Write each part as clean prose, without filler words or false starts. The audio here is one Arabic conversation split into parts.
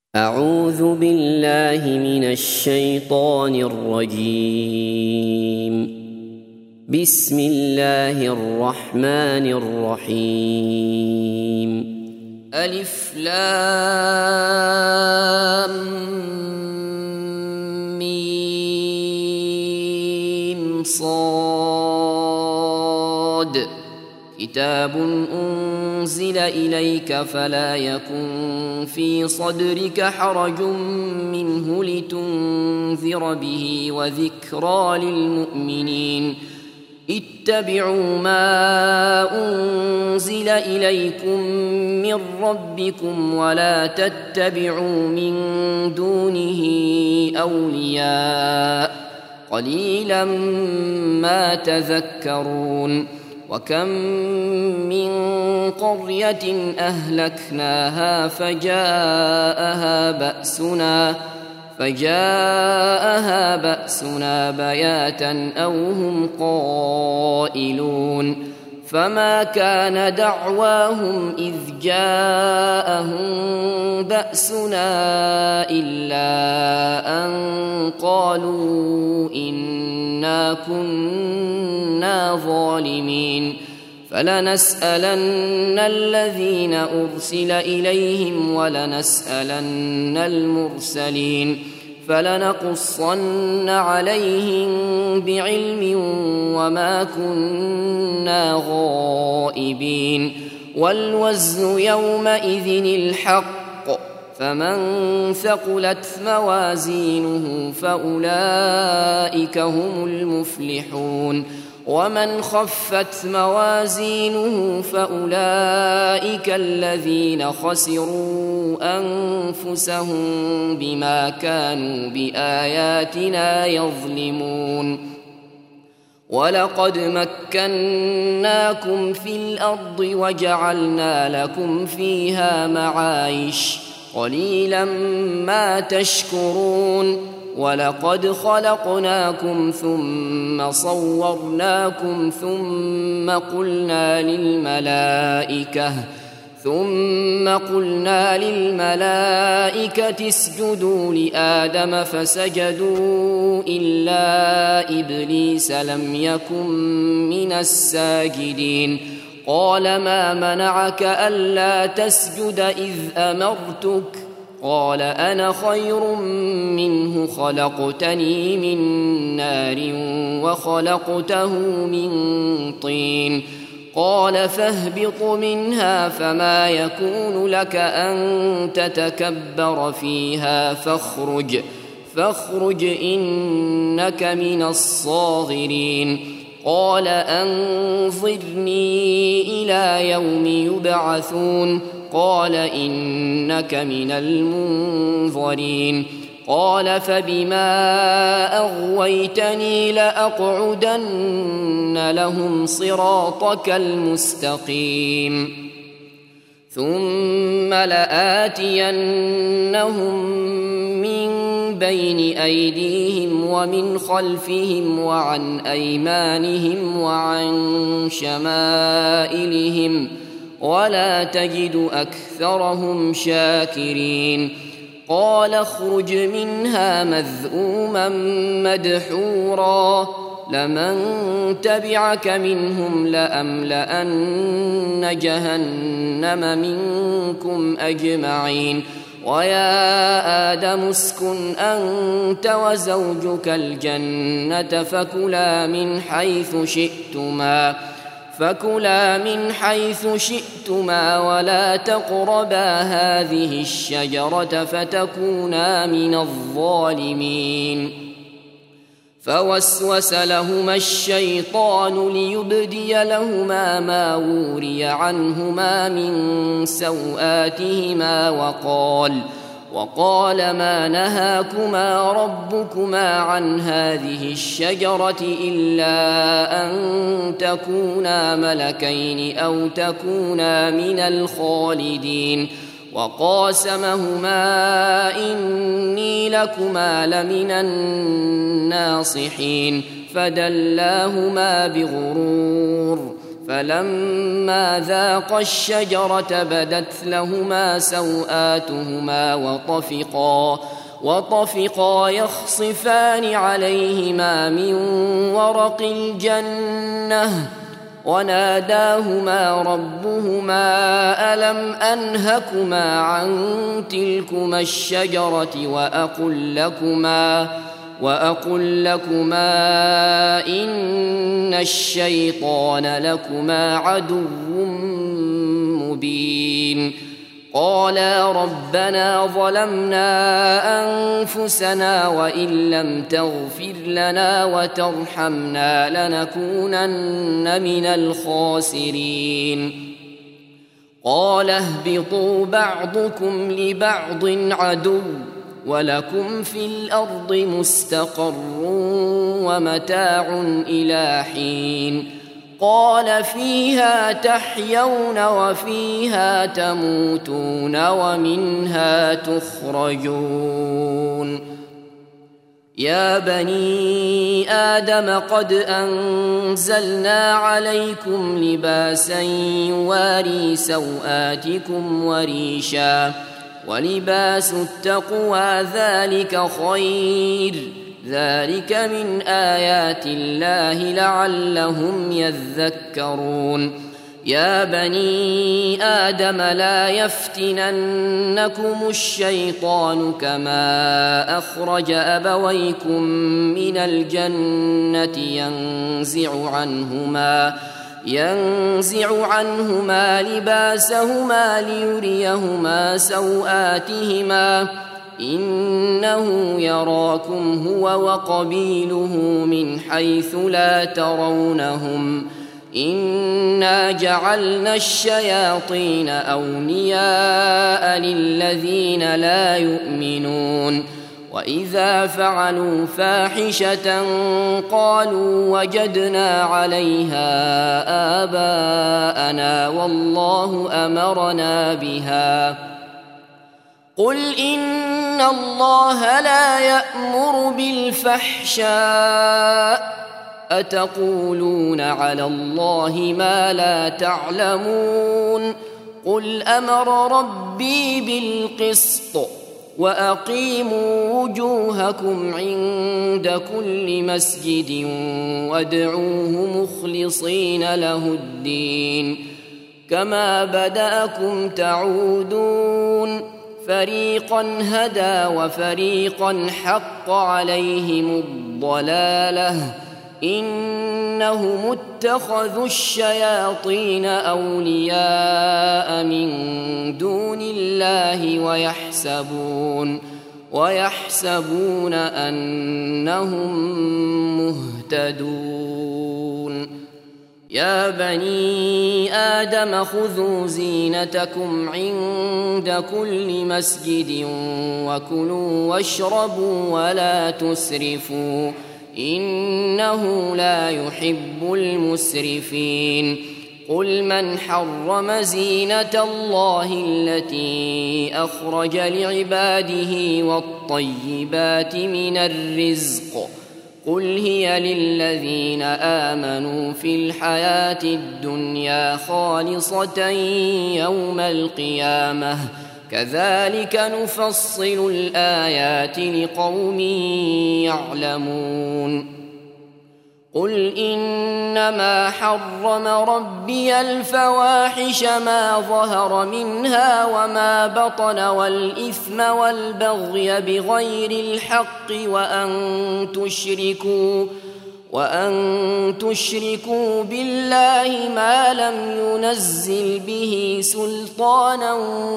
أعوذ بالله من الشيطان الرجيم. بسم الله الرحمن الرحيم. ألف لام ميم صاد. كتاب أنزل إليك فلا يكن في صدرك حرج منه لتنذر به وذكرى للمؤمنين. اتبعوا ما أنزل إليكم من ربكم ولا تتبعوا من دونه أولياء قليلا ما تذكرون. وكم من قرية أهلكناها فجاءها بأسنا بياتا أو هم قائلون. فما كان دعواهم إذ جاءهم بأسنا إلا أن قالوا إنا كنا ظالمين. فلنسألن الذين أرسل إليهم ولنسألن المرسلين فلنقصن عليهم بعلم وما كنا غائبين. والوزن يومئذ الحق فمن ثقلت موازينه فأولئك هم المفلحون ومن خفت موازينه فأولئك الذين خسروا أنفسهم بما كانوا بآياتنا يظلمون. ولقد مكناكم في الأرض وجعلنا لكم فيها معايش قليلا ما تشكرون. ولقد خلقناكم ثم صورناكم ثم قلنا للملائكة اسجدوا لآدم فسجدوا إلا إبليس لم يكن من الساجدين. قال ما منعك ألا تسجد إذ أمرتك؟ قال أنا خير منه خلقتني من نار وخلقته من طين. قال فاهبط منها فما يكون لك أن تتكبر فيها فاخرج إنك من الصاغرين. قال أنظرني إلى يوم يبعثون. قال إنك من المنظرين. قال فبما أغويتني لأقعدن لهم صراطك المستقيم ثم لآتينهم من بين أيديهم ومن خلفهم وعن أيمانهم وعن شمائلهم ولا تجد أكثرهم شاكرين. قال اخرج منها مذءوما مدحورا لمن تبعك منهم لأملأن جهنم منكم أجمعين. ويا آدم اسكن أنت وزوجك الجنة فكلا من حيث شئتما ولا تقربا هذه الشجرة فتكونا من الظالمين. فوسوس لهما الشيطان ليبدي لهما ما وري عنهما من سوآتهما وقال ما نهاكما ربكما عن هذه الشجرة إلا أن تكونا ملكين أو تكونا من الخالدين. وقاسمهما إني لكما لمن الناصحين فدلاهما بغرور فلما ذاقا الشجرة بدت لهما سوآتهما وطفقا يخصفان عليهما من ورق الجنة وناداهما ربهما ألم أنهكما عن تلكما الشجرة وأقل لكما إن الشيطان لكما عدو مبين قالا ربنا ظلمنا أنفسنا وإن لم تغفر لنا وترحمنا لنكونن من الخاسرين قال اهبطوا بعضكم لبعض عدو ولكم في الأرض مستقر ومتاع إلى حين قال فيها تحيون وفيها تموتون ومنها تخرجون يا بني آدم قد أنزلنا عليكم لباسا يواري سوآتكم وريشا ولباس التقوى ذلك خير ذلك من آيات الله لعلهم يذكرون يا بني آدم لا يفتننكم الشيطان كما أخرج أبويكم من الجنة ينزع عنهما لباسهما ليريهما سوآتهما إنه يراكم هو وقبيله من حيث لا ترونهم إنا جعلنا الشياطين أولياء للذين لا يؤمنون وإذا فعلوا فاحشة قالوا وجدنا عليها آباءنا والله أمرنا بها قل إن الله لا يأمر بالفحشاء أتقولون على الله ما لا تعلمون قل أمر ربي بالقسط وأقيموا وجوهكم عند كل مسجد وادعوه مخلصين له الدين كما بدأكم تعودون فريقا هدى وفريقا حق عليهم الضلالة إنهم اتخذوا الشياطين أولياء من دون الله ويحسبون أنهم مهتدون يا بني آدم خذوا زينتكم عند كل مسجد وكلوا واشربوا ولا تسرفوا إنه لا يحب المسرفين قل من حرم زينة الله التي أخرج لعباده والطيبات من الرزق قل هي للذين آمنوا في الحياة الدنيا خالصة يوم القيامة كذلك نفصل الآيات لقوم يعلمون قل إنما حرم ربي الفواحش ما ظهر منها وما بطن والإثم والبغي بغير الحق وأن تشركوا بالله ما لم ينزل به سلطانا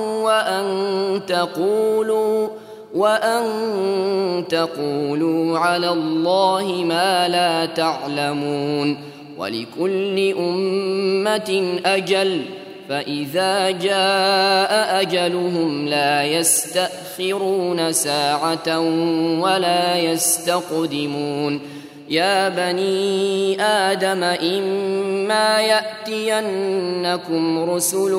وأن تقولوا على الله ما لا تعلمون ولكل أمة أجل فإذا جاء أجلهم لا يستأخرون ساعة ولا يستقدمون يا بني آدم إما يأتينكم رسل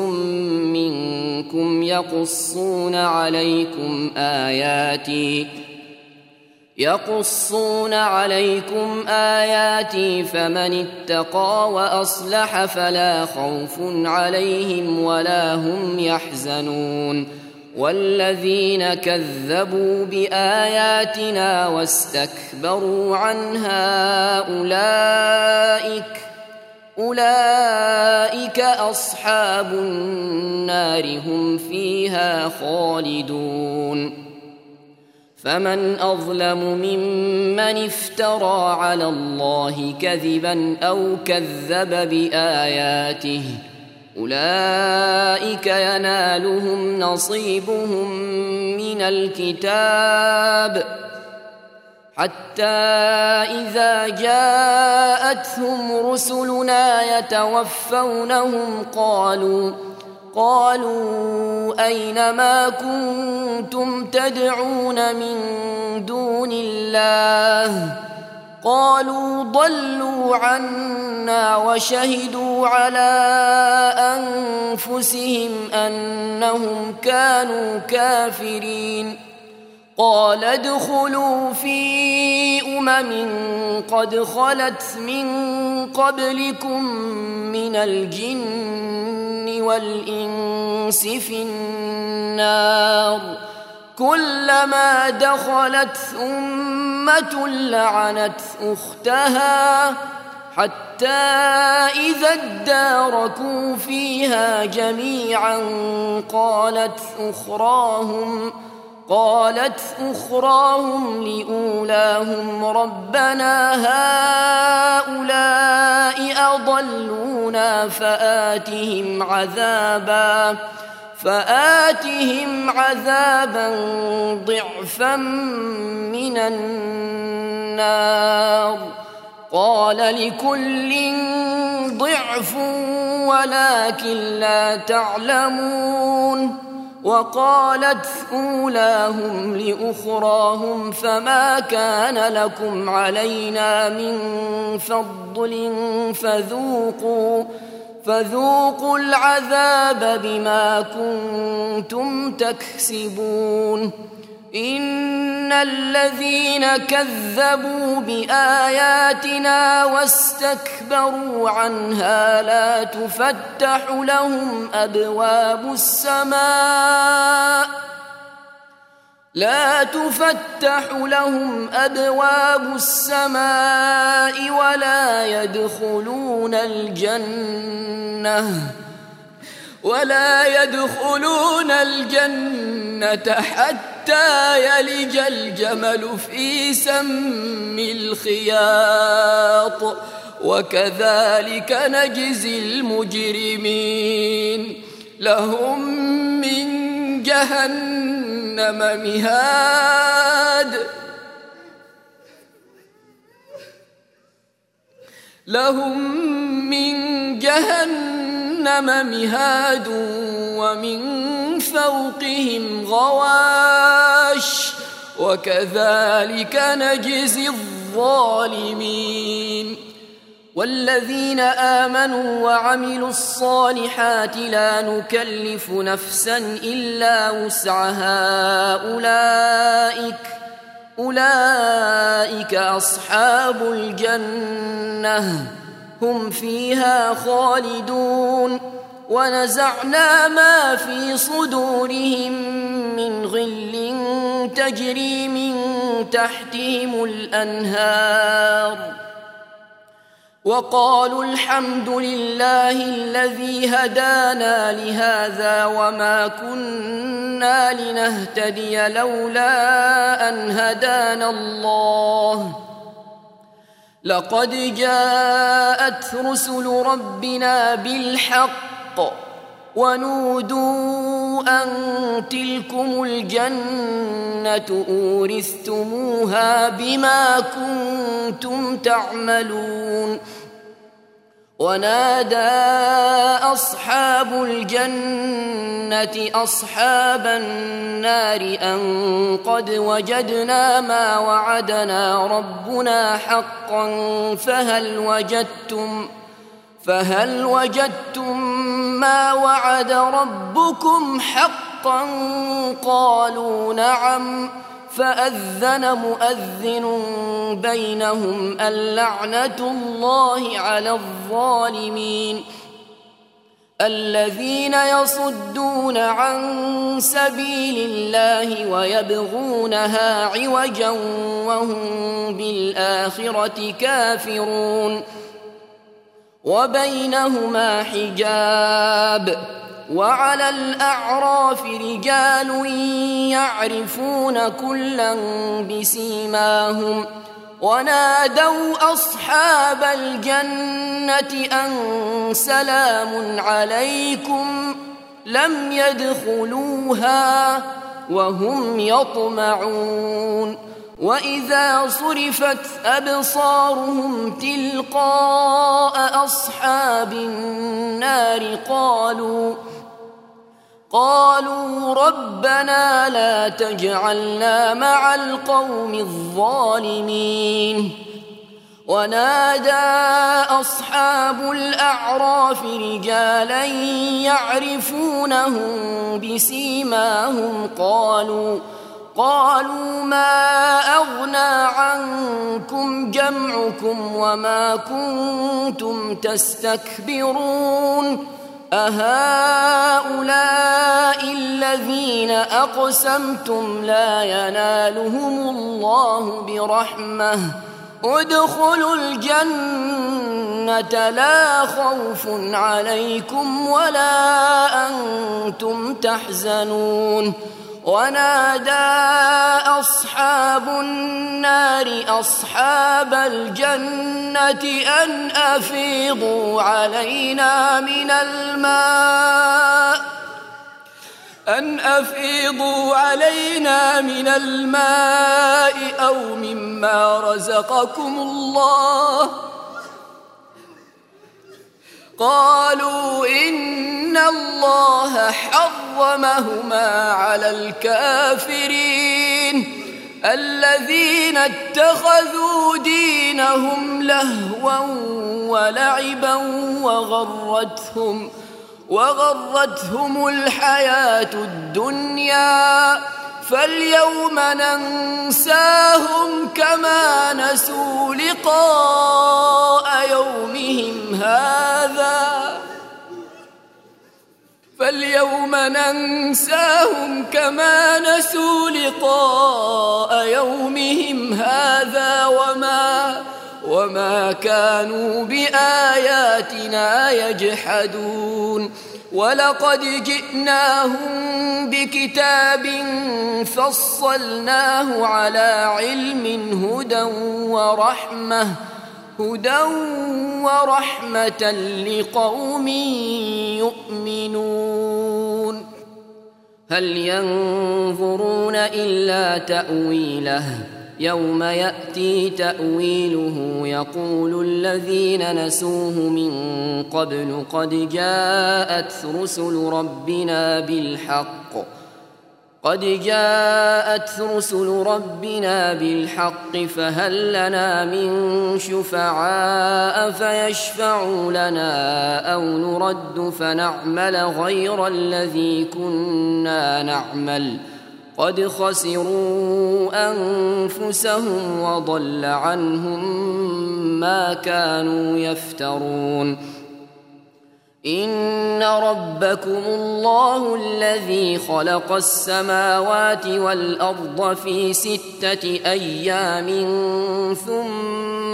منكم يقصون يقصون عليكم آياتي فمن اتقى وأصلح فلا خوف عليهم ولا هم يحزنون والذين كذبوا بآياتنا واستكبروا عنها أولئك أصحاب النار هم فيها خالدون فمن أظلم ممن افترى على الله كذبا أو كذب بآياته أولئك ينالهم نصيبهم من الكتاب حتى إذا جاءتهم رسلنا يتوفونهم قالوا أين ما كنتم تدعون من دون الله قالوا ضلوا عنا وشهدوا على أنفسهم أنهم كانوا كافرين قال ادخلوا في قد خلت من قبلكم من الجن والإنس في النار كلما دخلت أمة لعنت أختها حتى إذا اداركوا فيها جميعا قالت أخراهم لأولاهم ربنا هؤلاء أضلونا فآتهم عذابا ضعفا من النار قال لكل ضعف ولكن لا تعلمون وقالت أولاهم لأخراهم فما كان لكم علينا من فضل فذوقوا العذاب بما كنتم تكسبون إن الذين كذبوا بآياتنا واستكبروا عنها لا تفتح لهم أبواب السماء ولا يدخلون الجنة حتى يلج الجمل في سم الخياط وكذلك نجزي المجرمين لهم من جهنم مهاد ومن فوقهم غواش وكذلك نجزي الظالمين والذين آمنوا وعملوا الصالحات لا نكلف نفسا إلا وسعها أولئك أصحاب الجنة هم فيها خالدون ونزعنا ما في صدورهم من غل تجري من تحتهم الأنهار وقالوا الحمد لله الذي هدانا لهذا وما كنا لنهتدي لولا أن هدانا الله لقد جاءت رسل ربنا بالحق ونودوا أن تلكم الجنة أورثتموها بما كنتم تعملون ونادى أصحاب الجنة أصحاب النار أن قد وجدنا ما وعدنا ربنا حقا فهل وجدتم ما وعد ربكم حقا قالوا نعم فأذن مؤذن بينهم اللعنة الله على الظالمين الذين يصدون عن سبيل الله ويبغونها عوجا وهم بالآخرة كافرون وبينهما حجاب وعلى الأعراف رجال يعرفون كلا بسيماهم ونادوا أصحاب الجنة أن سلام عليكم لم يدخلوها وهم يطمعون وإذا صرفت أبصارهم تلقاء أصحاب النار قالوا ربنا لا تجعلنا مع القوم الظالمين ونادى أصحاب الأعراف رجالا يعرفونهم بسيماهم قالوا ما أغنى عنكم جمعكم وما كنتم تستكبرون أهؤلاء الذين أقسمتم لا ينالهم الله برحمة ادخلوا الجنة لا خوف عليكم ولا أنتم تحزنون ونادى أصحاب النار أصحاب الجنة أن أفيضوا علينا من الماء أو مما رزقكم الله قالوا إن الله حرمهما على الكافرين الذين اتخذوا دينهم لهوا ولعبا وغرتهم الحياة الدنيا فاليوم ننساهم كما نسوا لقاء يومهم هذا وما كانوا بآياتنا يجحدون ولقد جئناهم بكتاب فصلناه على علم هدى ورحمة لقوم يؤمنون هل ينظرون إلا تأويله يوم يأتي تأويله يقول الذين نسوه من قبل قد جاءت رسل ربنا بالحق فهل لنا من شفعاء فيشفعوا لنا أو نرد فنعمل غير الذي كنا نعمل قد خسروا أنفسهم وضل عنهم ما كانوا يفترون إن ربكم الله الذي خلق السماوات والأرض في 6 أيام ثم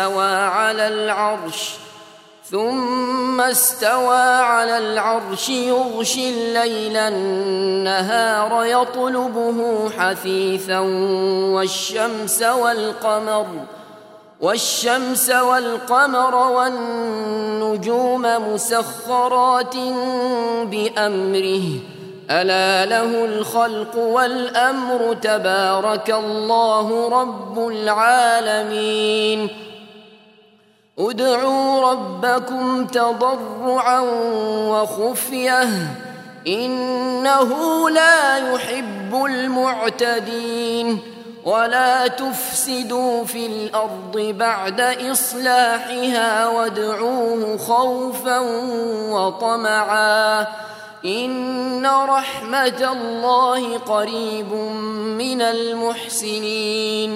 استوى على العرش يغشي الليل النهار يطلبه حثيثا والشمس والقمر والنجوم مسخرات بأمره ألا له الخلق والأمر تبارك الله رب العالمين ادعوا ربكم تضرعا وخفية إنه لا يحب المعتدين ولا تفسدوا في الأرض بعد إصلاحها وادعوه خوفا وطمعا إن رحمة الله قريب من المحسنين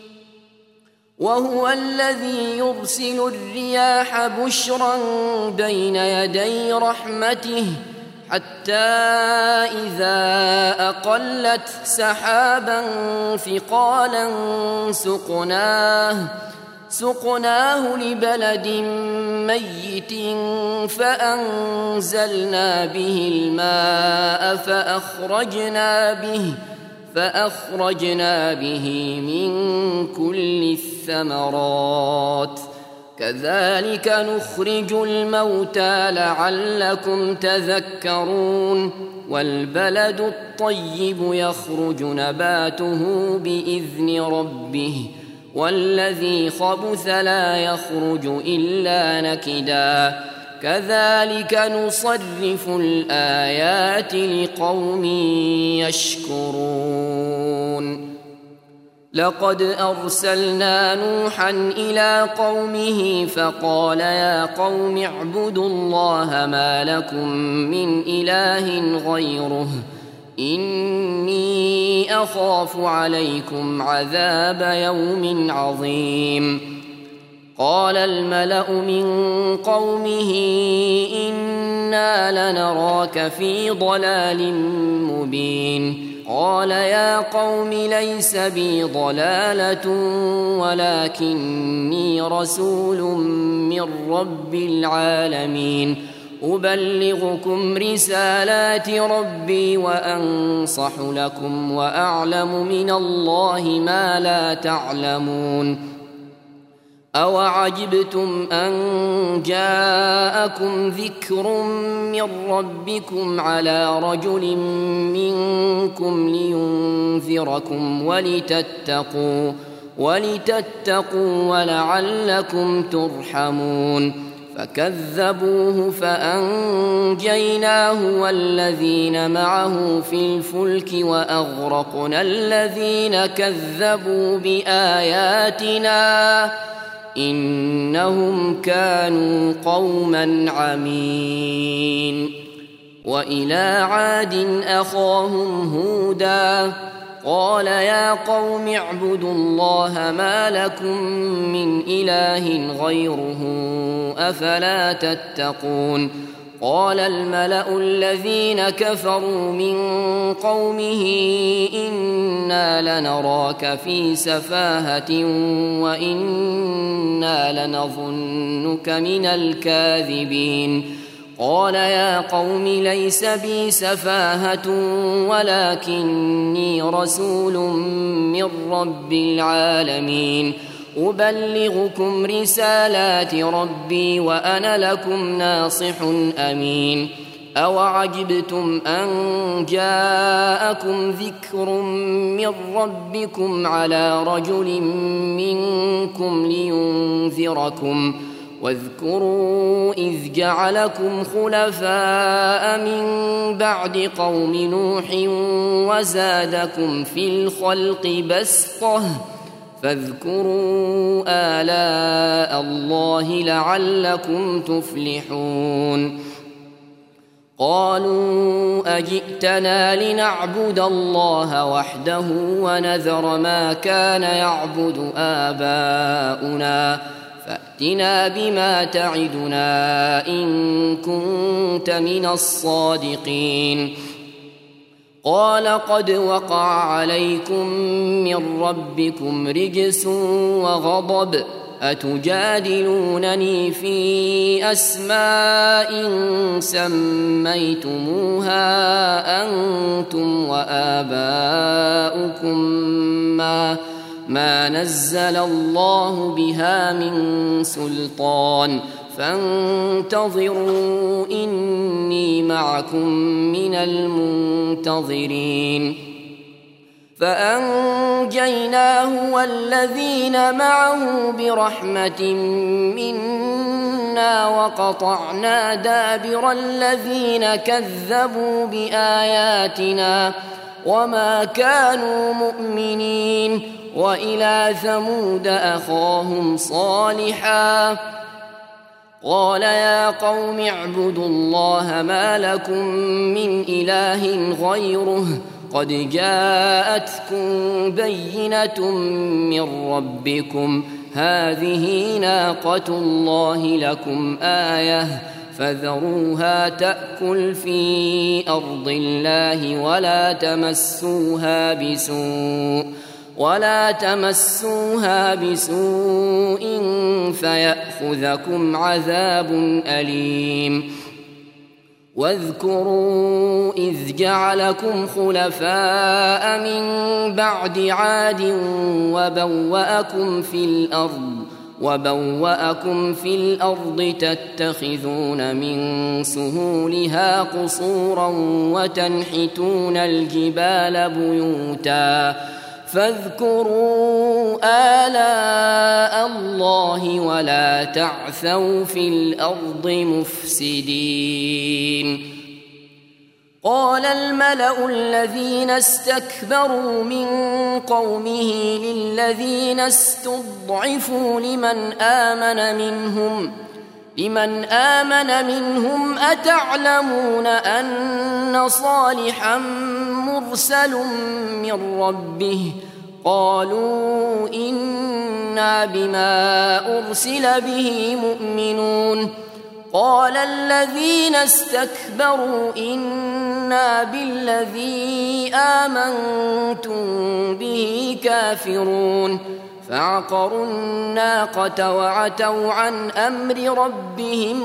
وهو الذي يرسل الرياح بشرا بين يدي رحمته حتى إذا أقلت سحابا ثقالا سقناه لبلد ميت فأنزلنا به الماء فأخرجنا به من كل الثمرات كذلك نخرج الموتى لعلكم تذكرون والبلد الطيب يخرج نباته بإذن ربه والذي خبث لا يخرج إلا نكدا كذلك نصرف الآيات لقوم يشكرون لقد أرسلنا نوحا إلى قومه فقال يا قوم اعبدوا الله ما لكم من إله غيره إني أخاف عليكم عذاب يوم عظيم قال الملأ من قومه إنا لنراك في ضلال مبين قال يا قوم ليس بي ضلالة ولكني رسول من رب العالمين أبلغكم رسالات ربي وأنصح لكم وأعلم من الله ما لا تعلمون أوعجبتم أن جاءكم ذكر من ربكم على رجل منكم لينذركم ولتتقوا ولعلكم ترحمون فكذبوه فأنجيناه والذين معه في الفلك وأغرقنا الذين كذبوا بآياتنا إنهم كانوا قوما عمين وإلى عاد أخاهم هودا قال يا قوم اعبدوا الله ما لكم من إله غيره أفلا تتقون قال الملأ الذين كفروا من قومه إنا لنراك في سفاهة وإنا لنظنك من الكاذبين قال يا قوم ليس بي سفاهة ولكني رسول من رب العالمين أبلغكم رسالات ربي وأنا لكم ناصح أمين أوعجبتم أن جاءكم ذكر من ربكم على رجل منكم لينذركم واذكروا إذ جعلكم خلفاء من بعد قوم نوح وزادكم في الخلق بسطة فاذكروا آلاء الله لعلكم تفلحون قالوا أجئتنا لنعبد الله وحده ونذر ما كان يعبد آباؤنا فأتنا بما تعدنا إن كنت من الصادقين قال قد وقع عليكم من ربكم رجس وغضب أتجادلونني في أسماء سميتموها أنتم وآباؤكم ما نزل الله بها من سلطان فانتظروا إني معكم من المنتظرين فأنجيناه والذين معه برحمة منا وقطعنا دابر الذين كذبوا بآياتنا وما كانوا مؤمنين وإلى ثمود أخاهم صالحا قال يا قوم اعبدوا الله ما لكم من إله غيره قد جاءتكم بينة من ربكم هذه ناقة الله لكم آية فذروها تأكل في أرض الله ولا تمسوها بسوء فيأخذكم عذاب أليم واذكروا إذ جعلكم خلفاء من بعد عاد وبوأكم في الأرض تتخذون من سهولها قصورا وتنحتون الجبال بيوتا فاذكروا آلاء الله ولا تعثوا في الأرض مفسدين قال الملأ الذين استكبروا من قومه للذين استضعفوا لمن آمن منهم أتعلمون أن صالحا مرسل من ربه قالوا إنا بما أرسل به مؤمنون قال الذين استكبروا إنا بالذي آمنتم به كافرون فعقروا الناقة وعتوا عن أمر ربهم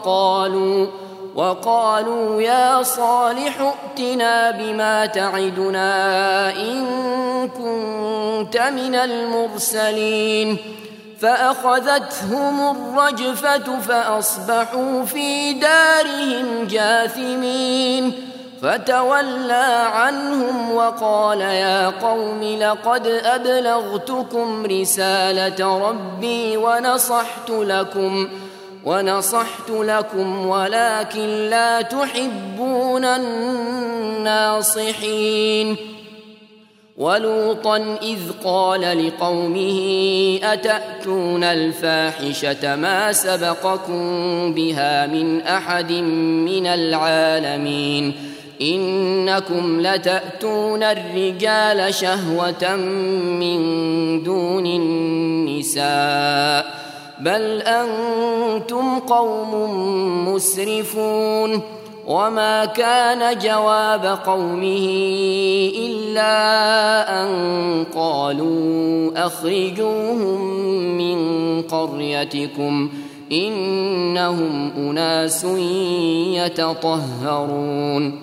وقالوا يا صالح ائتنا بما تعدنا إن كنت من المرسلين فأخذتهم الرجفة فأصبحوا في دارهم جاثمين فتولى عنهم وقال يا قوم لقد أبلغتكم رسالة ربي ونصحت لكم ولكن لا تحبون الناصحين ولوطا إذ قال لقومه أتأتون الفاحشة ما سبقكم بها من أحد من العالمين إنكم لتأتون الرجال شهوة من دون النساء بل أنتم قوم مسرفون وما كان جواب قومه إلا أن قالوا أخرجوهم من قريتكم إنهم أناس يتطهرون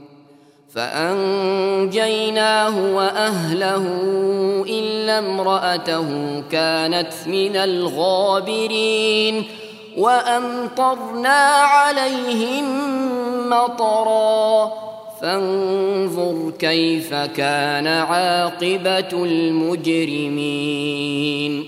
فأنجيناه وأهله إلا امرأته كانت من الغابرين وأمطرنا عليهم مطرا فانظر كيف كان عاقبة المجرمين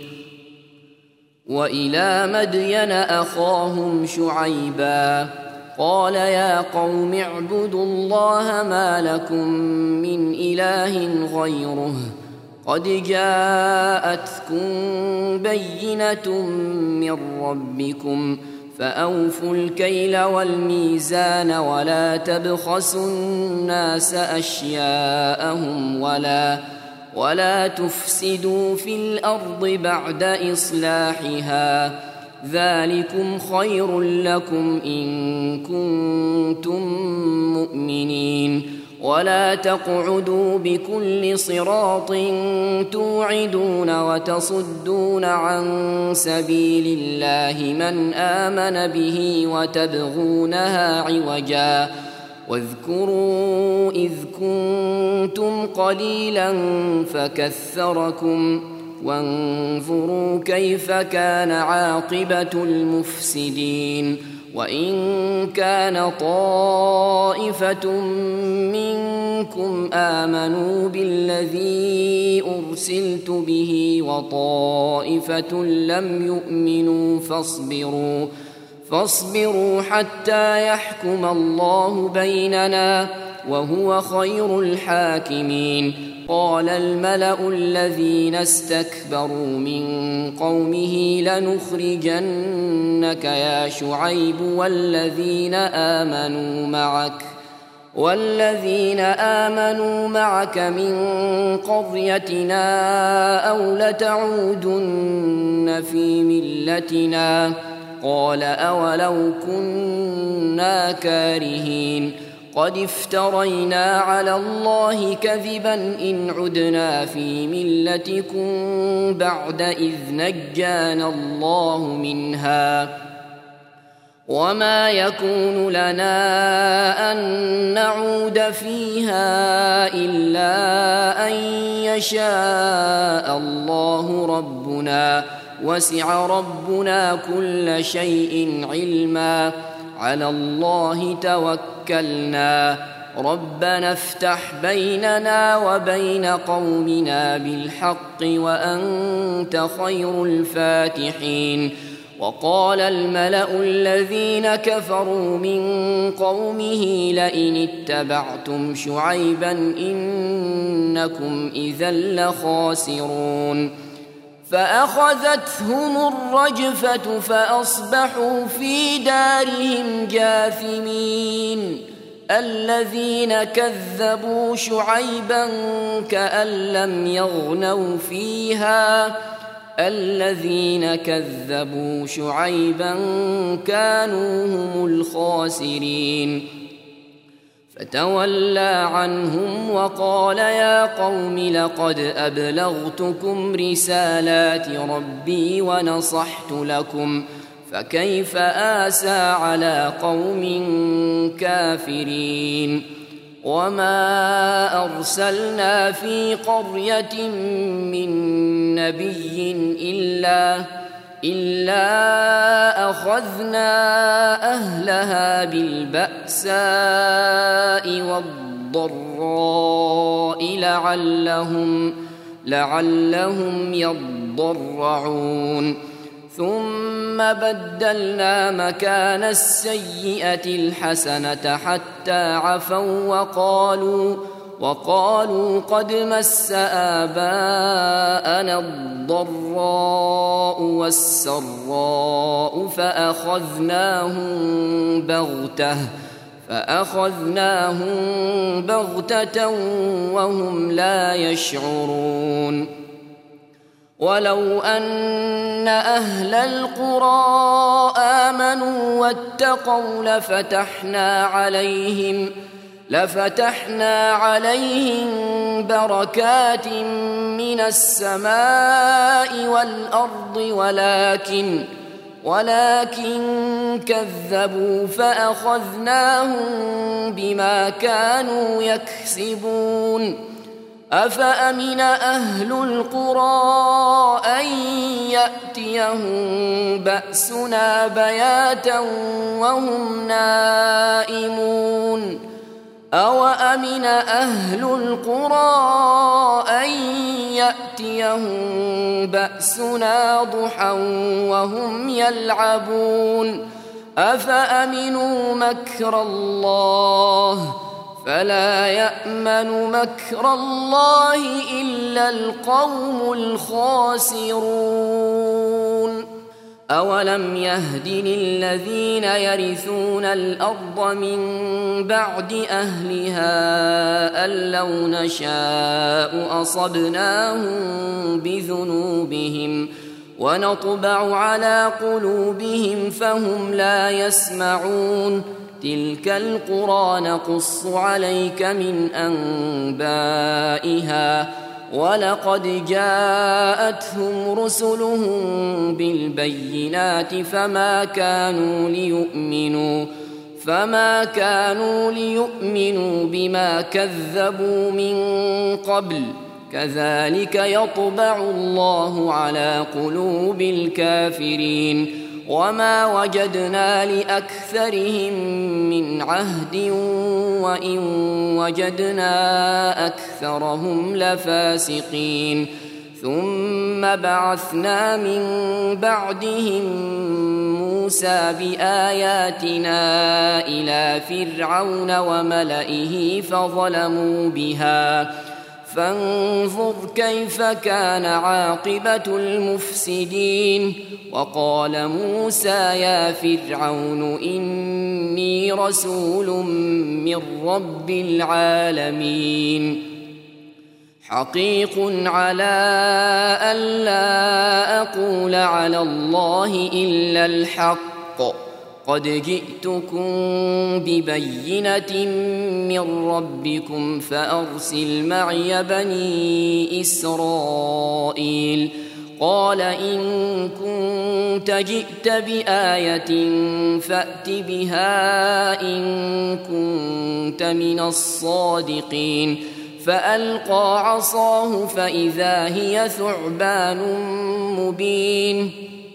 وإلى مدين أخاهم شعيبا قال يا قوم اعبدوا الله ما لكم من إله غيره قد جاءتكم بينة من ربكم فأوفوا الكيل والميزان ولا تبخسوا الناس أشياءهم ولا تفسدوا في الأرض بعد إصلاحها ذلكم خير لكم إن كنتم مؤمنين ولا تقعدوا بكل صراط توعدون وتصدون عن سبيل الله من آمن به وتبغونها عوجا واذكروا إذ كنتم قليلا فكثركم وانظروا كيف كان عاقبة المفسدين وإن كان طائفة منكم آمنوا بالذي أرسلت به وطائفة لم يؤمنوا فاصبروا حتى يحكم الله بيننا وهو خير الحاكمين. قال الملأ الذين استكبروا من قومه لنخرجنك يا شعيب والذين آمنوا معك من قريتنا أو لتعودن في ملتنا. قال أولو كنا كارهين. قد افترينا على الله كذبا إن عدنا في ملتكم بعد إذ نجانا الله منها. وما يكون لنا أن نعود فيها إلا أن يشاء الله ربنا، وسع ربنا كل شيء علما. على الله توكلنا. ربنا افتح بيننا وبين قومنا بالحق وأنت خير الفاتحين. وقال الملأ الذين كفروا من قومه لئن اتبعتم شعيبا إنكم إذا لخاسرون. فأخذتهم الرجفة فأصبحوا في دارهم جاثمين. الذين كذبوا شعيبا كأن لم يغنوا فيها. الذين كذبوا شعيبا كانوا هم الخاسرين. فتولى عنهم وقال يا قوم لقد أبلغتكم رسالات ربي ونصحت لكم، فكيف آسى على قوم كافرين. وما أرسلنا في قرية من نبي إلا أخذنا أهلها بالبأساء والضراء لعلهم يضرعون. ثم بدلنا مكان السيئة الحسنة حتى عفوا وقالوا قد مس آباءنا الضراء والسراء فأخذناهم بغتة وهم لا يشعرون. ولو أن أهل القرى آمنوا واتقوا لفتحنا عليهم بركات من السماء والأرض ولكن كذبوا فأخذناهم بما كانوا يكسبون. أفأمن أهل القرى أن يأتيهم بأسنا بياتا وهم نائمون؟ أوأمن أهل القرى أن يأتيهم بأسنا ضحى وهم يلعبون؟ أفأمنوا مكر الله فلا يأمن مكر الله إلا القوم الخاسرون. أولم يهد للذين يرثون الأرض من بعد أهلها أن لو نشاء أصبناهم بذنوبهم ونطبع على قلوبهم فهم لا يسمعون؟ تلك القرى نقص عليك من أنبائها ولقد جاءتهم رسلهم بالبينات فما كانوا ليؤمنوا بما كذبوا من قبل. كذلك يطبع الله على قلوب الكافرين. وما وجدنا لأكثرهم من عهد وإن وجدنا أكثرهم لفاسقين. ثم بعثنا من بعدهم موسى بآياتنا إلى فرعون وملئه فظلموا بها فانظر كيف كان عاقبة المفسدين. وقال موسى يا فرعون إني رسول من رب العالمين حقيق على ألا أقول على الله إلا الحق قد جئتكم ببينة من ربكم فأرسل معي بني إسرائيل. قال إن كنت جئت بآية فأت بها إن كنت من الصادقين. فألقى عصاه فإذا هي ثعبان مبين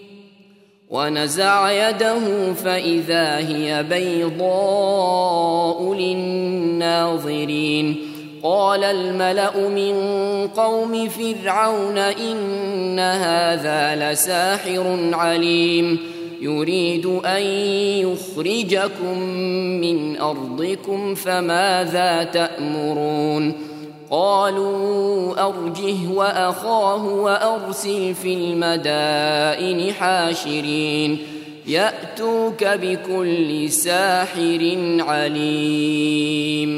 ونزع يده فإذا هي بيضاء للناظرين. قال الملأ من قوم فرعون إن هذا لساحر عليم يريد أن يخرجكم من أرضكم فماذا تأمرون. قالوا أرجه وأخاه وأرسل في المدائن حاشرين يأتوك بكل ساحر عليم.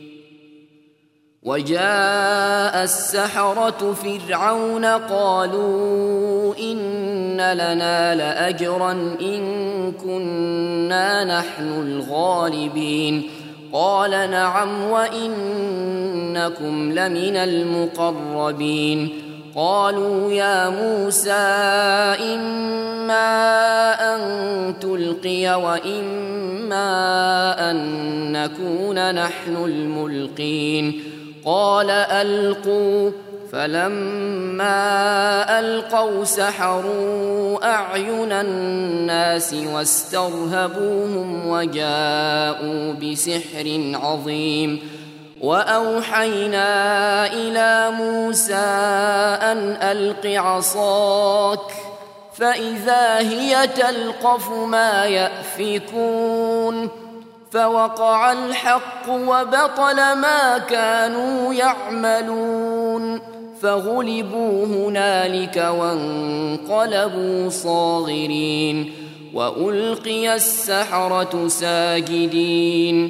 وجاء السحرة فرعون قالوا إن لنا لأجرا إن كنا نحن الغالبين. قال نعم وإنكم لمن المقربين. قالوا يا موسى إما أن تلقي وإما أن نكون نحن الملقين. قال ألقوا فلما ألقوا سحروا أعين الناس واسترهبوهم وجاءوا بسحر عظيم. وأوحينا إلى موسى أن ألق عصاك فإذا هي تلقف ما يأفكون. فوقع الحق وبطل ما كانوا يعملون فغلبوا هنالك وانقلبوا صاغرين. وألقي السحرة ساجدين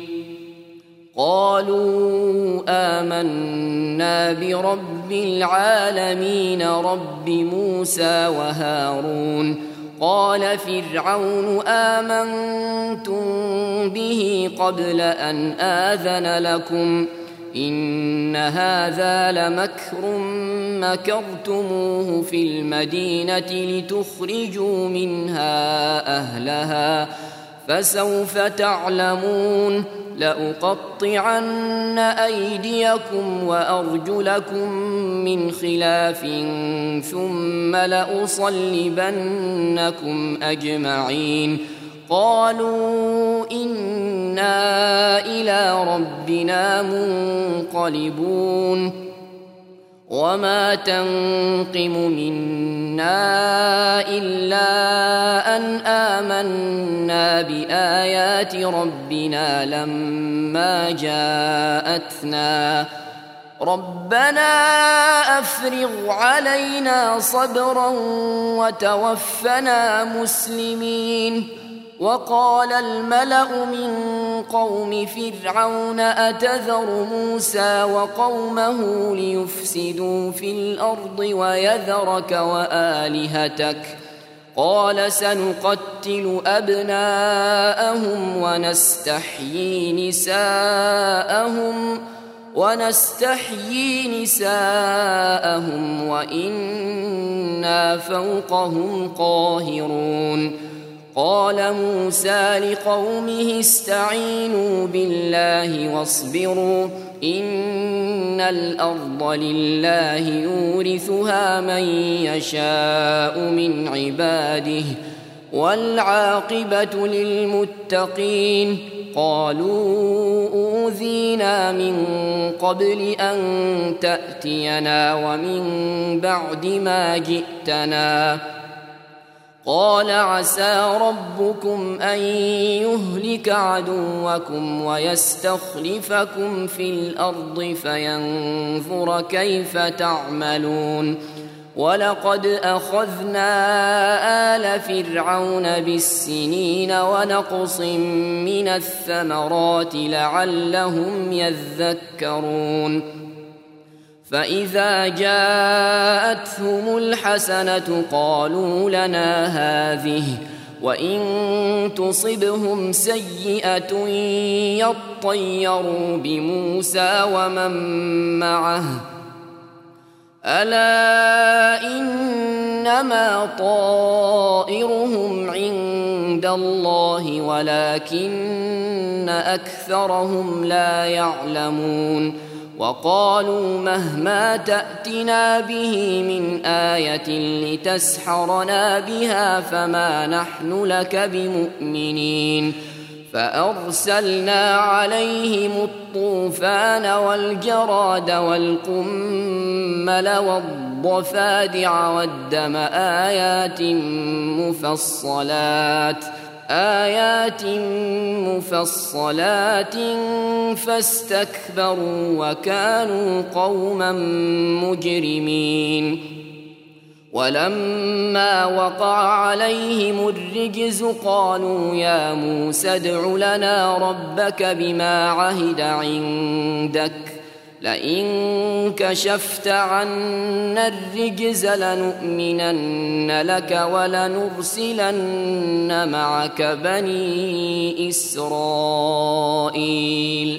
قالوا آمنا برب العالمين رب موسى وهارون. قال فرعون آمنتم به قبل أن آذن لكم إن هذا لمكر مكرتموه في المدينة لتخرجوا منها أهلها فسوف تعلمون. لأقطعن أيديكم وأرجلكم من خلاف ثم لأصلبنكم أجمعين. قالوا إنا إلى ربنا منقلبون. وما تنقم منا إلا أن آمنا بآيات ربنا لما جاءتنا ربنا أفرغ علينا صبرا وتوفنا مسلمين. وقال الملأ من قوم فرعون أتذر موسى وقومه ليفسدوا في الأرض ويذرك وآلهتك قال سنقتل أبناءهم ونستحيي نساءهم وإنا فوقهم قاهرون. قال موسى لقومه استعينوا بالله واصبروا إن الأرض لله يورثها من يشاء من عباده والعاقبة للمتقين. قالوا أوذينا من قبل أن تأتينا ومن بعد ما جئتنا قال عسى ربكم أن يهلك عدوكم ويستخلفكم في الأرض فينظر كيف تعملون ولقد أخذنا آل فرعون بالسنين ونقص من الثمرات لعلهم يذكرون فإذا جاءتهم الحسنة قالوا لنا هذه وإن تصبهم سيئة يطيروا بموسى ومن معه ألا إنما طائرهم عند الله ولكن أكثرهم لا يعلمون وقالوا مهما تأتنا به من آية لتسحرنا بها فما نحن لك بمؤمنين فأرسلنا عليهم الطوفان والجراد والقمل والضفادع والدم آيات مفصلات فاستكبروا وكانوا قوما مجرمين ولما وقع عليهم الرجز قالوا يا موسى ادع لنا ربك بما عهد عندك لئن كشفت عنا الرجز لنؤمنن لك ولنرسلن معك بني إسرائيل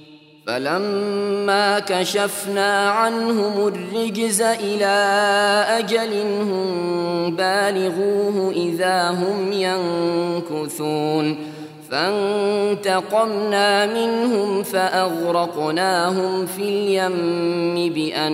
فلما كشفنا عنهم الرجز إلى أجل هم بالغوه إذا هم ينكثون فانتقمنا منهم فأغرقناهم في اليم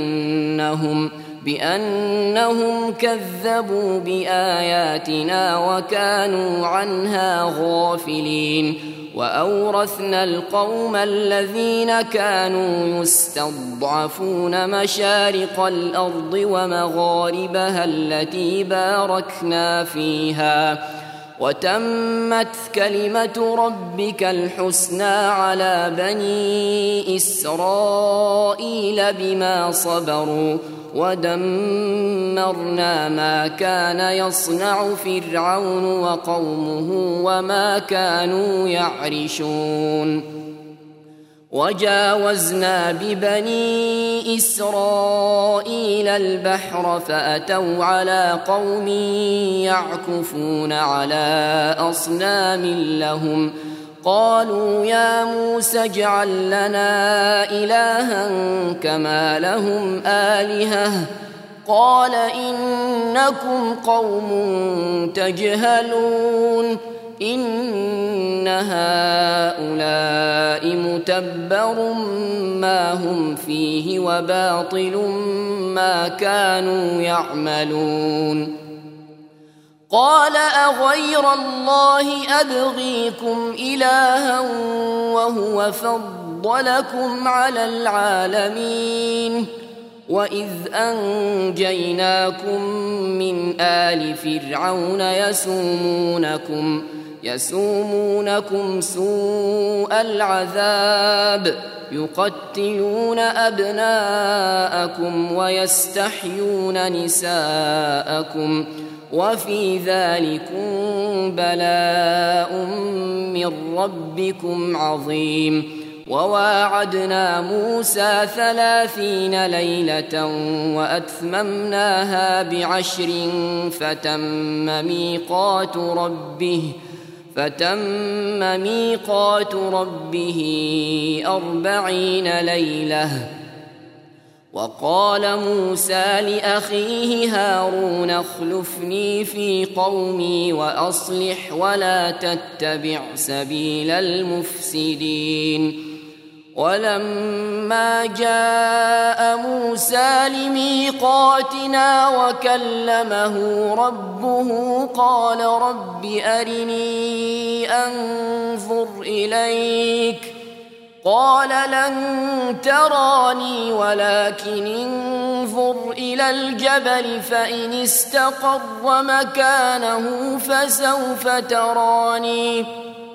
بأنهم كذبوا بآياتنا وكانوا عنها غافلين وأورثنا القوم الذين كانوا يستضعفون مشارق الأرض ومغاربها التي باركنا فيها وتمت كلمة ربك الحسنى على بني إسرائيل بما صبروا ودمرنا ما كان يصنع فرعون وقومه وما كانوا يعرشون وجاوزنا ببني إسرائيل البحر فأتوا على قوم يعكفون على أصنام لهم قالوا يا موسى اجعل لنا إلها كما لهم آلهة قال إنكم قوم تجهلون إن هؤلاء متبر ما هم فيه وباطل ما كانوا يعملون قال أغير الله أبغيكم إلها وهو فضلكم على العالمين وإذ أنجيناكم من آل فرعون يسومونكم سوء العذاب يقتلون أبناءكم ويستحيون نساءكم وفي ذلكم بلاء من ربكم عظيم وواعدنا موسى 30 ليلة وأتممناها ب10 فتم ميقات ربه 40 ليلة وقال موسى لأخيه هارون اخلفني في قومي وأصلح ولا تتبع سبيل المفسدين ولما جاء موسى لميقاتنا وكلمه ربه قال رب أرني أنظر إليك قال لن تراني ولكن انظر إلى الجبل فإن استقر مكانه فسوف تراني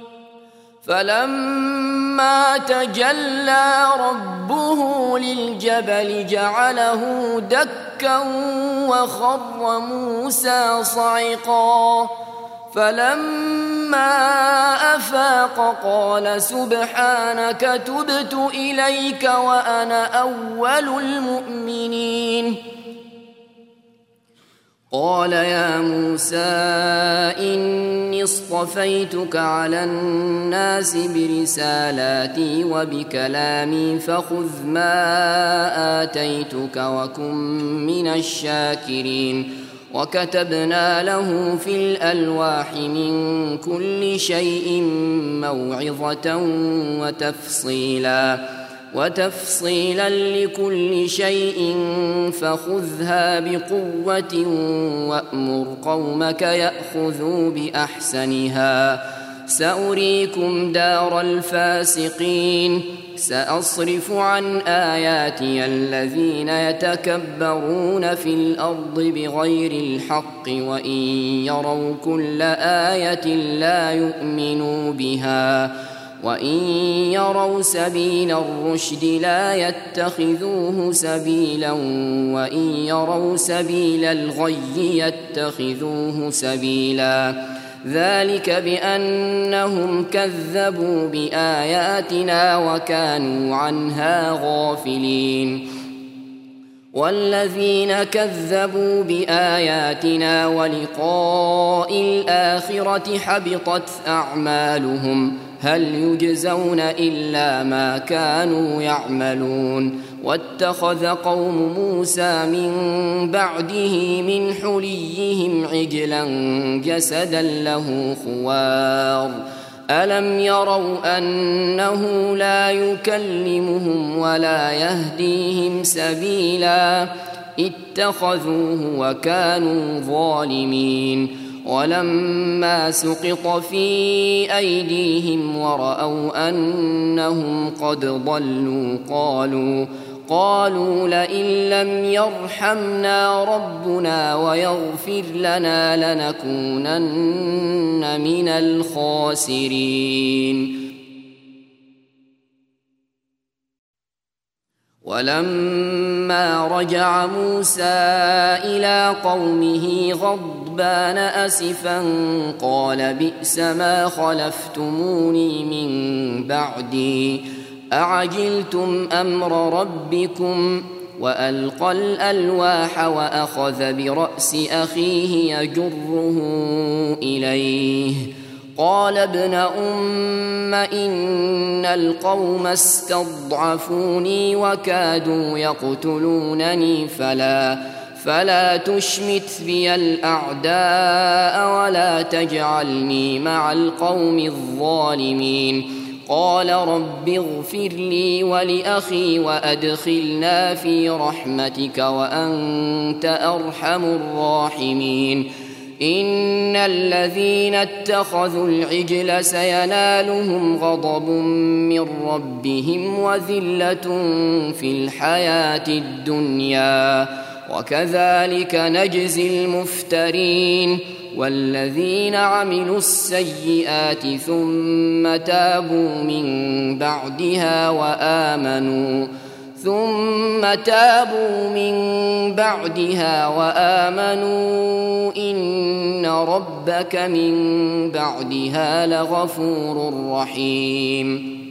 فلما تجلى ربه للجبل جعله دكا وخر موسى صعقا فلما أفاق قال سبحانك تبت إليك وأنا أول المؤمنين قال يا موسى إني اصطفيتك على الناس برسالاتي وبكلامي فخذ ما آتيتك وكن من الشاكرين وكتبنا له في الألواح من كل شيء موعظة وتفصيلا لكل شيء فخذها بقوة وأمر قومك يأخذوا بأحسنها سأريكم دار الفاسقين سأصرف عن آياتي الذين يتكبرون في الأرض بغير الحق وإن يروا كل آية لا يؤمنوا بها وإن يروا سبيل الرشد لا يتخذوه سبيلا وإن يروا سبيل الغي يتخذوه سبيلا ذلك بأنهم كذبوا بآياتنا وكانوا عنها غافلين والذين كذبوا بآياتنا ولقاء الآخرة حبطت أعمالهم هل يجزون إلا ما كانوا يعملون واتخذ قوم موسى من بعده من حليهم عجلا جسدا له خوار ألم يروا أنه لا يكلمهم ولا يهديهم سبيلا اتخذوه وكانوا ظالمين ولما سقط في أيديهم ورأوا أنهم قد ضلوا قالوا لئن لم يرحمنا ربنا ويغفر لنا لنكونن من الخاسرين ولما رجع موسى إلى قومه غضبان أسفا قال بئس ما خلفتموني من بعدي أعجلتم أمر ربكم وألقى الألواح وأخذ برأس أخيه يجره إليه قال ابن أم إن القوم استضعفوني وكادوا يقتلونني فلا تشمت بي الأعداء ولا تجعلني مع القوم الظالمين قال رب اغفر لي ولأخي وأدخلنا في رحمتك وأنت أرحم الراحمين إن الذين اتخذوا العجل سينالهم غضب من ربهم وذلة في الحياة الدنيا وكذلك نجزي المفترين والذين عملوا السيئات ثم تابوا من بعدها وآمنوا إن ربك من بعدها لغفور رحيم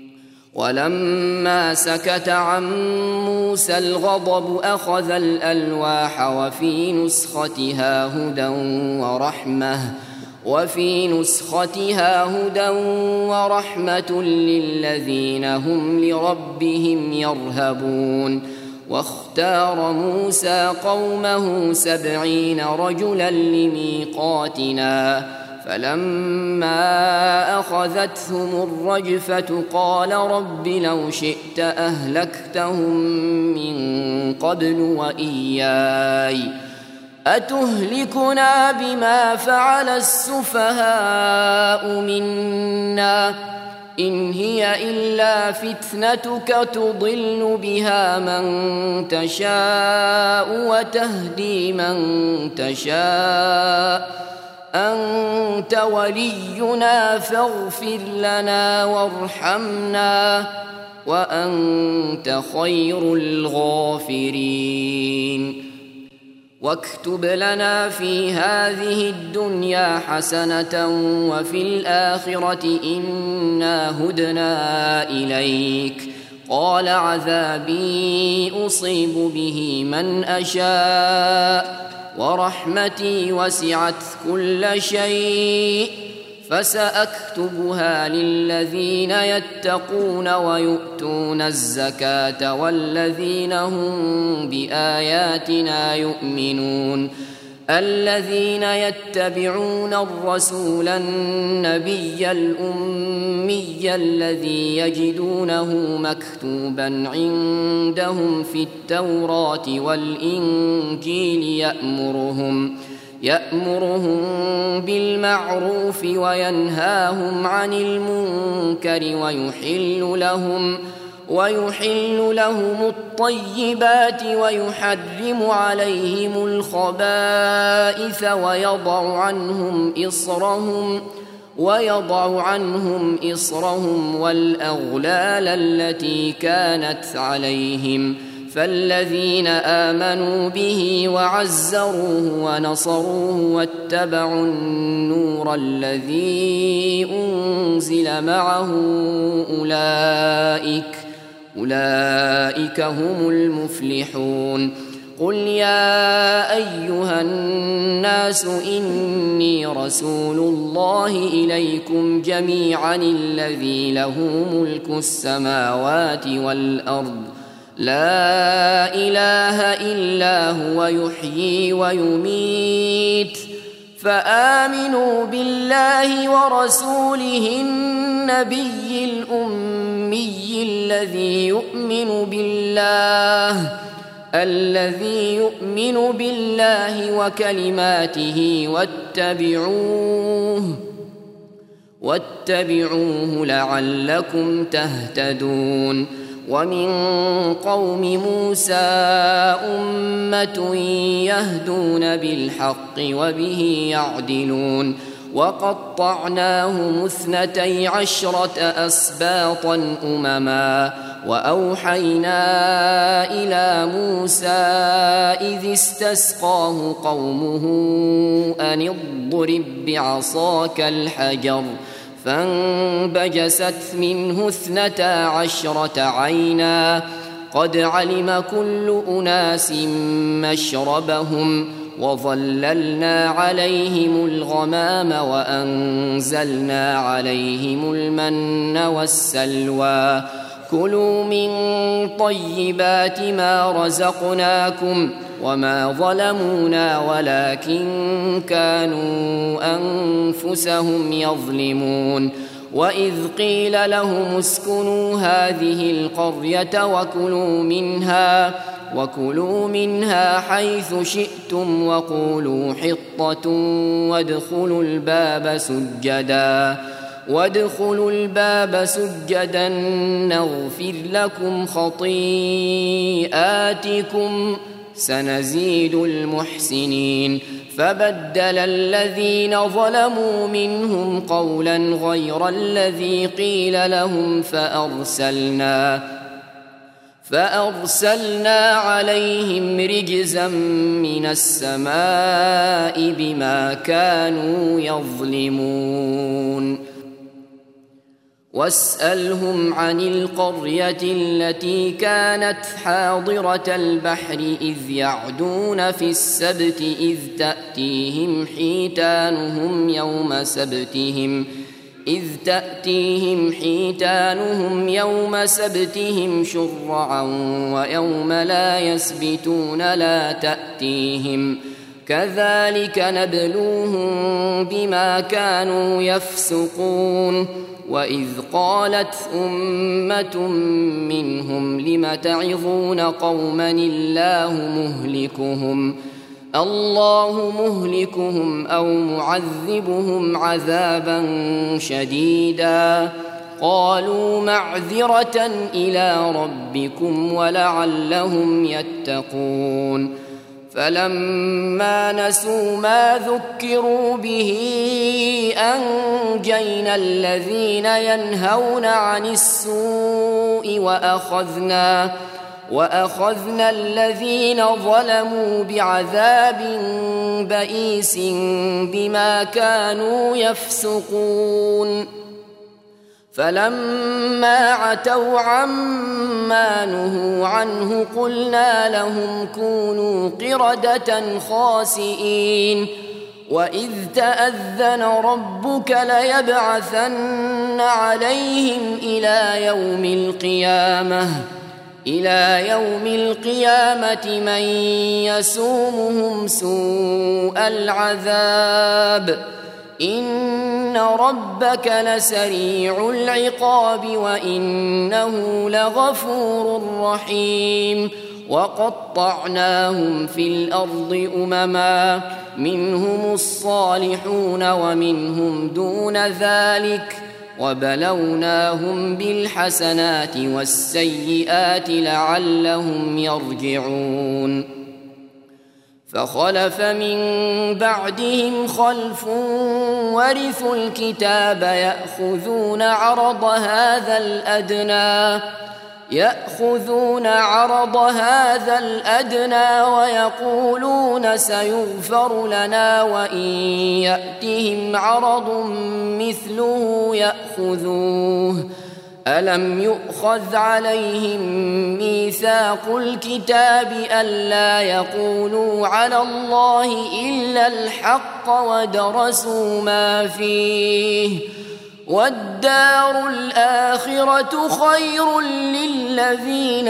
ولما سكت عن موسى الغضب أخذ الألواح وفي نسختها هدى ورحمة للذين هم لربهم يرهبون واختار موسى قومه 70 رجلا لميقاتنا فلما أخذتهم الرجفة قال رب لو شئت أهلكتهم من قبل وإياي أتهلكنا بما فعل السفهاء منا إن هي إلا فتنتك تضل بها من تشاء وتهدي من تشاء أنت ولينا فاغفر لنا وارحمنا وأنت خير الغافرين واكتب لنا في هذه الدنيا حسنة وفي الآخرة إنا هدنا إليك قال عذابي أصيب به من أشاء ورحمتي وسعت كل شيء فسأكتبها للذين يتقون ويؤتون الزكاة والذين هم بآياتنا يؤمنون الذين يتبعون الرسول النبي الأمي الذي يجدونه مكتوبا عندهم في التوراة والإنجيل يأمرهم بالمعروف وينهاهم عن المنكر ويحل لهم الطيبات ويحرم عليهم الخبائث ويضع عنهم إصرهم والأغلال التي كانت عليهم فالذين آمنوا به وعزروه ونصروه واتبعوا النور الذي أنزل معه أولئك هم المفلحون قل يا أيها الناس إني رسول الله إليكم جميعا الذي له ملك السماوات والأرض لا إله إلا هو يحيي ويميت فآمنوا بالله ورسوله النبي الأمي الذي يؤمن بالله وكلماته واتبعوه لعلكم تهتدون ومن قوم موسى أمة يهدون بالحق وبه يعدلون وقطعناهم 12 أسباطا أمما وأوحينا إلى موسى إذ استسقاه قومه أن اضرب بعصاك الحجر فانبجست منه 12 عينا قد علم كل أناس مشربهم وظللنا عليهم الغمام وأنزلنا عليهم المن والسلوى كلوا من طيبات ما رزقناكم وما ظلمونا ولكن كانوا أنفسهم يظلمون وإذ قيل لهم اسكنوا هذه القرية وكلوا منها حيث شئتم وقولوا حطة وادخلوا الباب سجدا نغفر لكم خطيئاتكم سنزيد المحسنين فبدل الذين ظلموا منهم قولا غير الذي قيل لهم فأرسلنا عليهم رجزا من السماء بما كانوا يظلمون واسألهم عن القرية التي كانت حاضرة البحر إذ يعدون في السبت إذ تأتيهم حيتانهم يوم سبتهم شرعا ويوم لا يسبتون لا تأتيهم كذلك نبلوهم بما كانوا يفسقون وإذ قالت أمة منهم لم تعظون قوما الله مهلكهم أو معذبهم عذابا شديدا قالوا معذرة إلى ربكم ولعلهم يتقون فلما نسوا ما ذكروا به أنجينا الذين ينهون عن السوء وأخذنا الذين ظلموا بعذاب بئيس بما كانوا يفسقون فلما عتوا عما نهوا عنه قلنا لهم كونوا قردة خاسئين وإذ تأذن ربك ليبعثن عليهم إلى يوم القيامة من يسومهم سوء العذاب إن ربك لسريع العقاب وإنه لغفور رحيم وقطعناهم في الأرض أمما منهم الصالحون ومنهم دون ذلك وبلوناهم بالحسنات والسيئات لعلهم يرجعون فخلف من بعدهم خلف ورثوا الكتاب يأخذون عرض هذا الأدنى ويقولون سيغفر لنا وإن يأتهم عرض مثله يأخذوه ألم يؤخذ عليهم ميثاق الكتاب ألا يقولوا على الله إلا الحق ودرسوا ما فيه والدار الآخرة خير للذين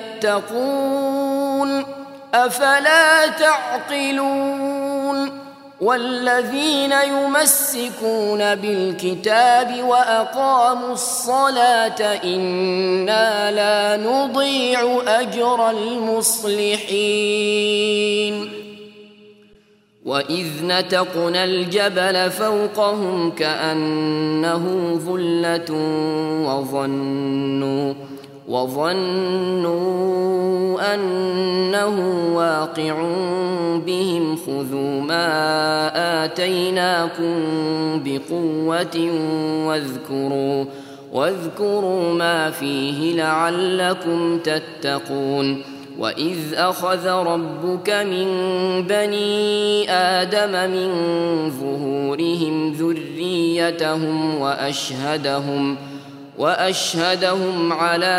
يتقون أفلا تعقلون والذين يمسكون بالكتاب وأقاموا الصلاة إنا لا نضيع أجر المصلحين وإذ نتقنا الجبل فوقهم كأنه ظلة وظنوا أنه واقع بهم خذوا ما آتيناكم بقوة واذكروا ما فيه لعلكم تتقون وإذ أخذ ربك من بني آدم من ظهورهم ذريتهم وأشهدهم على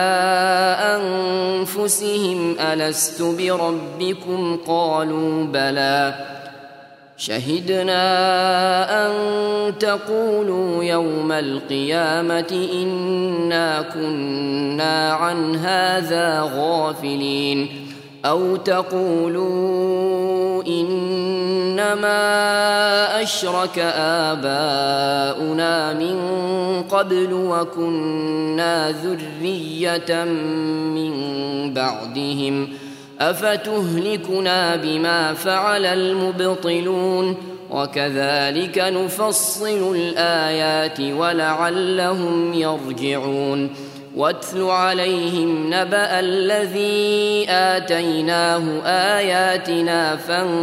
أنفسهم ألست بربكم قالوا بلى شهدنا أن تقولوا يوم القيامة إنا كنا عن هذا غافلين أو تقولوا إنما أشرك آباؤنا من قبل وكنا ذرية من بعدهم أفتهلكنا بما فعل المبطلون وكذلك نفصل الآيات ولعلهم يرجعون واتل عليهم نبأ الذي آتيناه آياتنا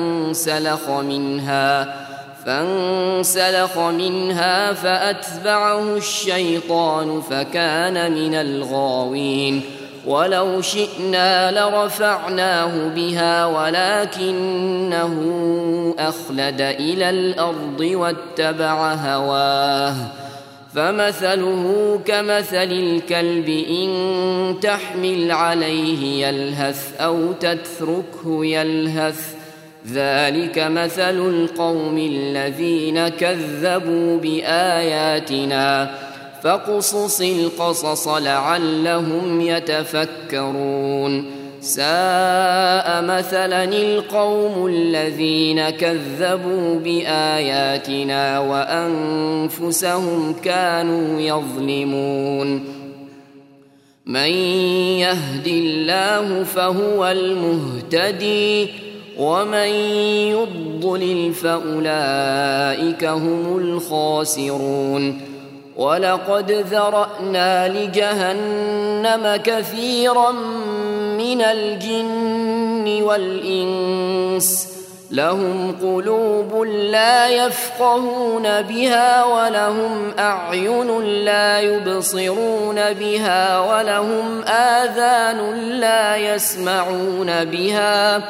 فانسلخ منها فأتبعه الشيطان فكان من الغاوين ولو شئنا لرفعناه بها ولكنه أخلد إلى الأرض واتبع هواه فمثله كمثل الكلب إن تحمل عليه يلهث أو تتركه يلهث ذلك مثل القوم الذين كذبوا بآياتنا فاقصص القصص لعلهم يتفكرون ساء مثلا القوم الذين كذبوا بآياتنا وأنفسهم كانوا يظلمون من يهد الله فهو المهتدي ومن يضلل فأولئك هم الخاسرون ولقد ذرأنا لجهنم كثيرا من الجن والإنس لهم قلوب لا يفقهون بها ولهم أعين لا يبصرون بها ولهم آذان لا يسمعون بها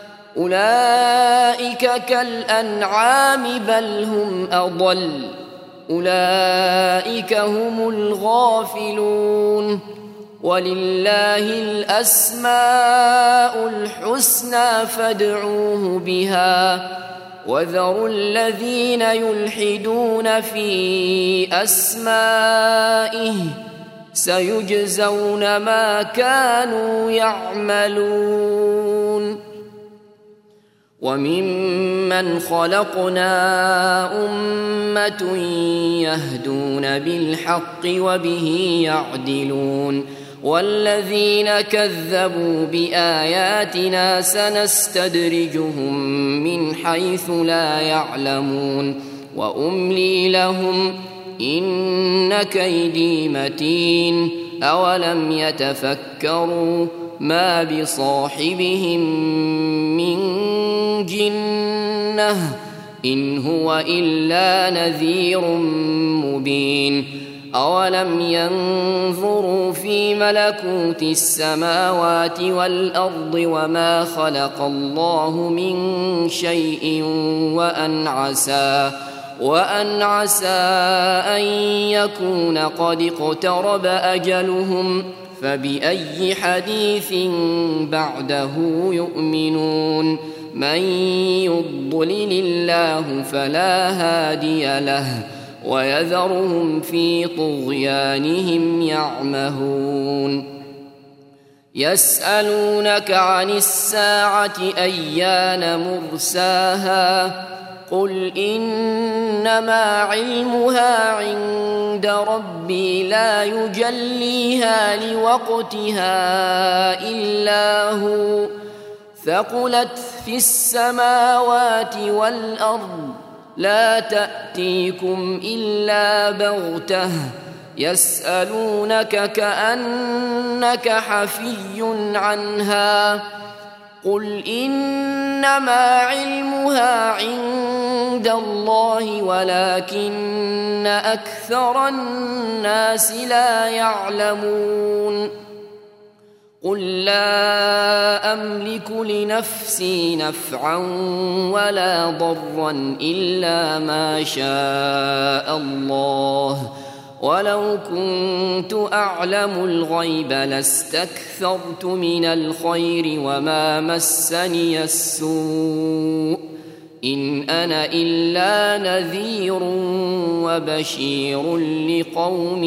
أولئك كالأنعام بل هم أضل أولئك هم الغافلون ولله الأسماء الحسنى فادعوه بها وذروا الذين يلحدون في أسمائه سيجزون ما كانوا يعملون وممن خلقنا أمة يهدون بالحق وبه يعدلون والذين كذبوا بآياتنا سنستدرجهم من حيث لا يعلمون وأملي لهم إن كيدي متين أولم يتفكروا ما بصاحبهم من جنة إن هو إلا نذير مبين أولم ينظروا في ملكوت السماوات والأرض وما خلق الله من شيء وأن عسى أن يكون قد اقترب أجلهم فبأي حديث بعده يؤمنون من يضلل الله فلا هادي له ويذرهم في طغيانهم يعمهون يسألونك عن الساعة أيان مرساها قل إنما علمها عند ربي لا يجليها لوقتها إلا هو ثقلت في السماوات والأرض لا تأتيكم إلا بغتة يسألونك كأنك حفي عنها قل إنما علمها عند الله ولكن أكثر الناس لا يعلمون قل لا أملك لنفسي نفعا ولا ضرا إلا ما شاء الله ولو كنت أعلم الغيب لاستكثرت من الخير وما مسني السوء إن أنا إلا نذير وبشير لقوم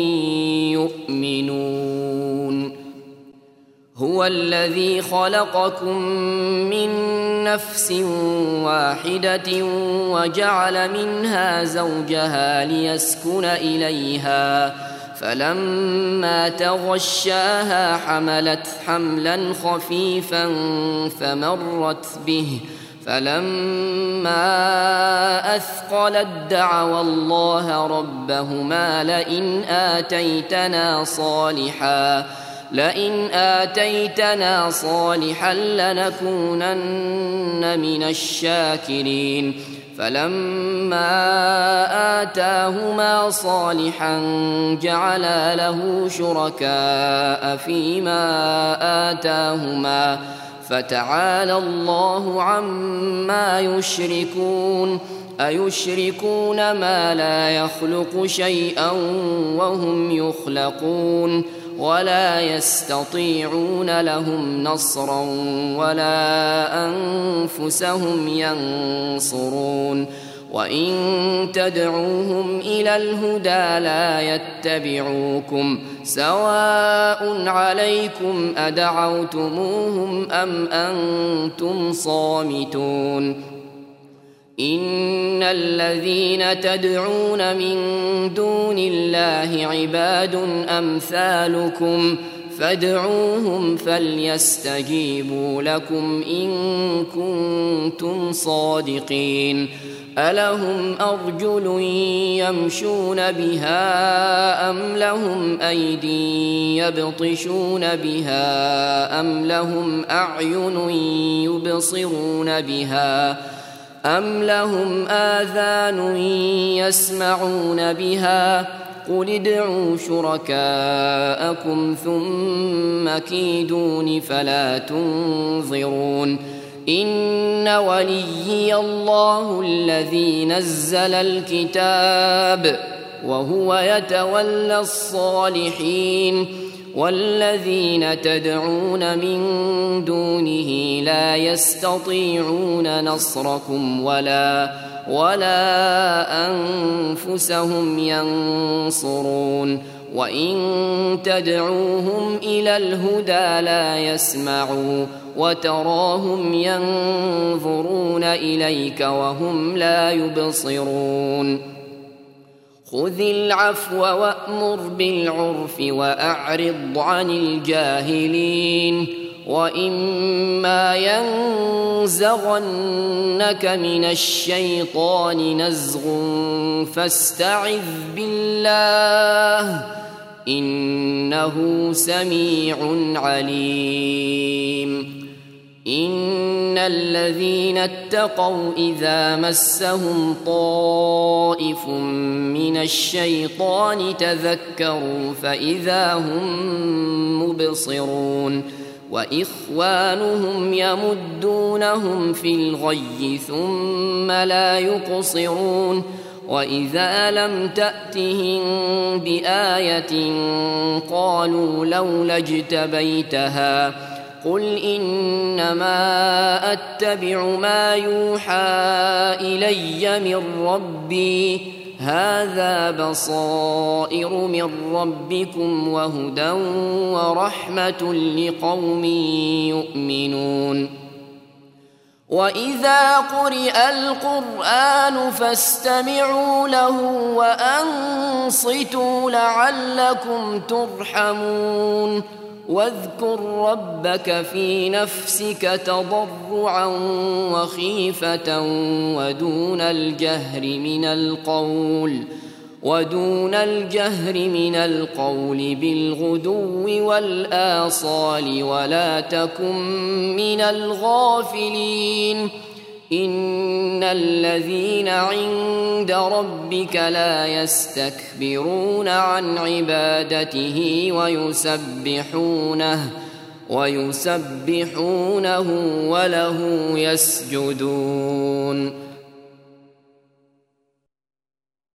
يؤمنون هو الذي خلقكم من نفس واحدة وجعل منها زوجها ليسكن إليها فلما تغشاها حملت حملا خفيفا فمرت به فلما أثقلت دعوا الله ربهما لئن آتيتنا صالحا لنكونن من الشاكرين فلما آتاهما صالحا جعلا له شركاء فيما آتاهما فتعالى الله عما يشركون أيشركون ما لا يخلق شيئا وهم يخلقون ولا يستطيعون لهم نصرا ولا أنفسهم ينصرون وإن تدعوهم إلى الهدى لا يتبعوكم سواء عليكم أدعوتموهم أم أنتم صامتون إن الذين تدعون من دون الله عباد أمثالكم فادعوهم فليستجيبوا لكم إن كنتم صادقين ألهم أرجل يمشون بها أم لهم أيدي يبطشون بها أم لهم أعين يبصرون بها أم لهم آذان يسمعون بها قل ادعوا شركاءكم ثم كيدون فلا تنظرون إن وليي الله الذي نزل الكتاب وهو يتولى الصالحين والذين تدعون من دونه لا يستطيعون نصركم ولا أنفسهم ينصرون وإن تدعوهم إلى الهدى لا يسمعوا وتراهم ينظرون إليك وهم لا يبصرون خذ العفو وأمر بالعرف وأعرض عن الجاهلين وإما ينزغنك من الشيطان نزغ فاستعذ بالله إنه سميع عليم إن الذين اتقوا إذا مسهم طائف من الشيطان تذكروا فإذا هم مبصرون وإخوانهم يمدونهم في الغي ثم لا يقصرون وإذا لم تأتهم بآية قالوا لولا اجتبيتها قل إنما أتبع ما يوحى إلي من ربي هذا بصائر من ربكم وهدى ورحمة لقوم يؤمنون وإذا قرئ القرآن فاستمعوا له وأنصتوا لعلكم ترحمون واذكر ربك في نفسك تضرعا وخيفة ودون الجهر من القول بالغدو والآصال ولا تكن من الغافلين إن الذين عند ربك لا يستكبرون عن عبادته ويسبحونه وله يسجدون